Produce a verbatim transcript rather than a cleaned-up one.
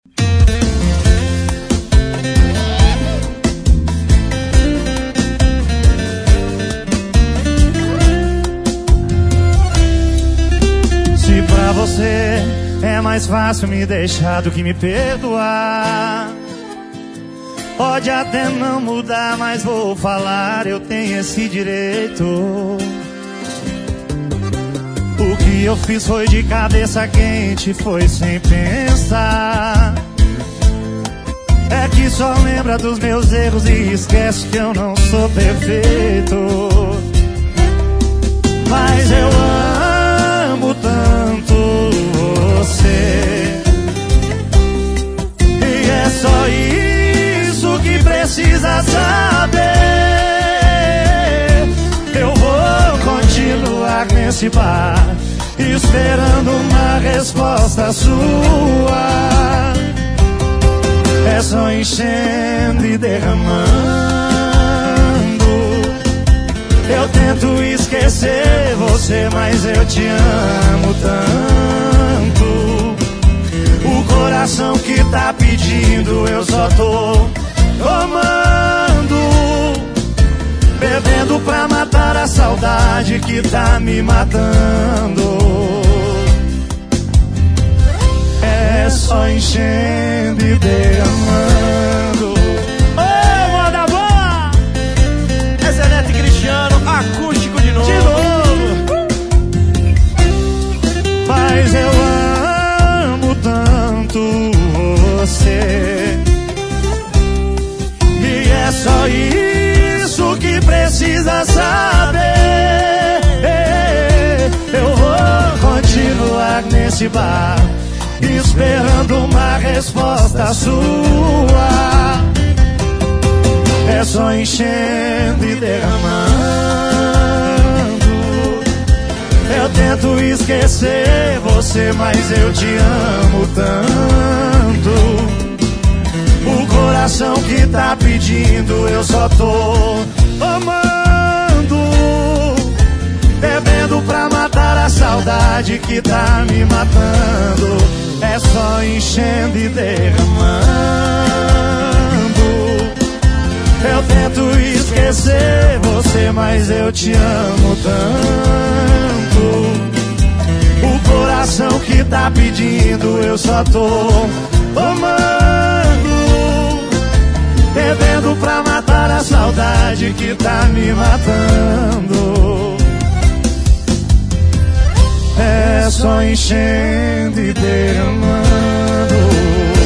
Se pra você é mais fácil me deixar do que me perdoar, pode até não mudar, mas vou falar, eu tenho esse direito. O que eu fiz foi de cabeça quente, foi sem pensar. É que só lembra dos meus erros e esquece que eu não sou perfeito. Mas eu amo tanto você, e é só isso que precisa saber. Eu vou continuar nesse bar, esperando uma resposta sua. É só enchendo e derramando. Eu tento esquecer você, mas eu te amo tanto. O coração que tá pedindo, eu só tô tomando, bebendo pra matar a saudade que tá me matando. É só enchendo e derramando. Ô, oh, moda boa! É Zé Neto e Cristiano, acústico de novo. De novo. Mas eu amo tanto você, e é só isso que precisa saber. Eu vou continuar nesse bar, esperando uma resposta sua. É só enchendo e derramando. Eu tento esquecer você, mas eu te amo tanto. O coração que tá pedindo, eu só tô amando, bebendo pra matar a saudade que tá me matando. É só enchendo e derramando. Eu tento esquecer você, mas eu te amo tanto. O coração que tá pedindo, eu só tô amando, bebendo pra matar a saudade que tá me matando. É só enchendo e derramando.